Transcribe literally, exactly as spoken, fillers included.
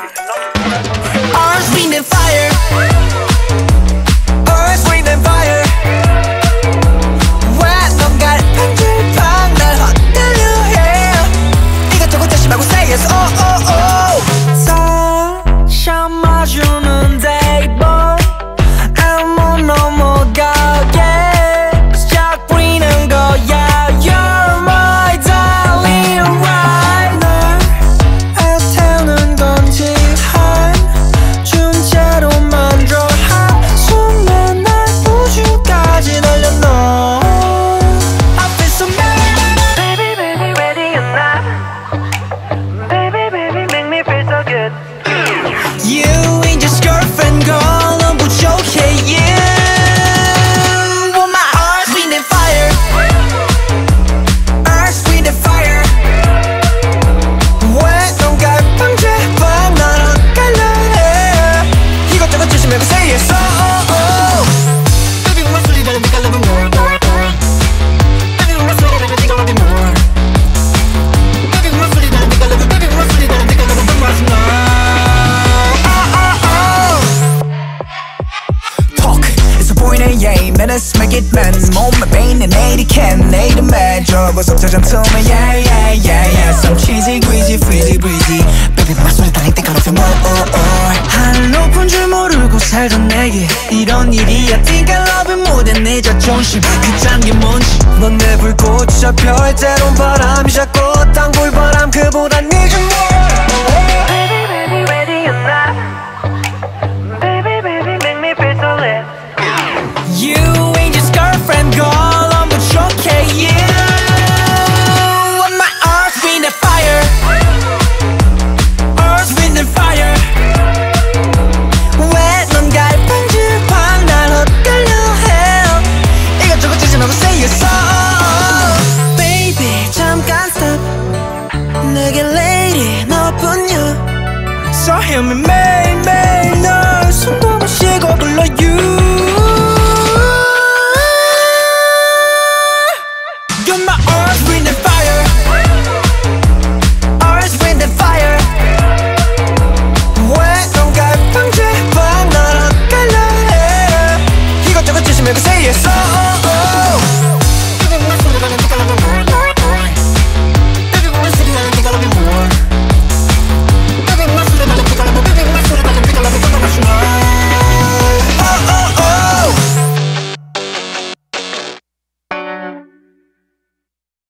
Earth, wind and fire. Earth, wind and fire. 왜 넌 갈팡질팡 날 헛들려 해. 이것저것 자신 말고 say yes oh oh oh. 다시 마주는 table 아무 넘어가게 시작 부리는 거야. You're my darling right. 널 애태우는 건지 한줌 채로 만들어 한숨에 날 우주까지 날려놔. I feel so bad. Baby, baby, ready or not. Baby, baby, make me feel so good. You ain't just girlfriend, girl. 넌 부족해, you. Want my earth, wind and fire. Earth, wind and fire. 왜 넌 갈팡질팡 날 엇갈려 해. 이것저것 주시 말고 say yes, oh, oh, oh. Baby, when my sweetie, better make I love you more, more, more. Baby, when my sweetie, better think I love you more. Baby, when my sweetie, better think I love you. Baby, when my sweetie, better think I love you more, more. Yeah, minutes make it man. 몸에 베이는 eighty can need a major. 벌써 저장tum에 yeah yeah yeah yeah. Some cheesy greasy freezy breezy. Baby my 소리 달릴 때 가로세 more oh oh. 하늘 높은 줄 모르고 살던 내게 이런 일이야. Think I love you more than 내 자존심. 그 짠 게 뭔지. 넌 내 불꽃 저 별 때론 바람이 자꾸 땅굴 바람 그보다 늦은 more. Baby, baby, ready or not. Baby, baby, make me feel so lit. You ain't just girlfriend, girl. I'm 부족해, you. Want my earth, wind and fire. Earth, wind and fire. 왜 넌 갈팡질팡 날 헛갈려 해. 이것저것 주지 말고 say yes, oh. Baby, 잠깐 stop. 내게 lady 너뿐이야. So hear me 매일매일 널 숨도 못 쉬고 불러 you. You're my earth, wind and fire.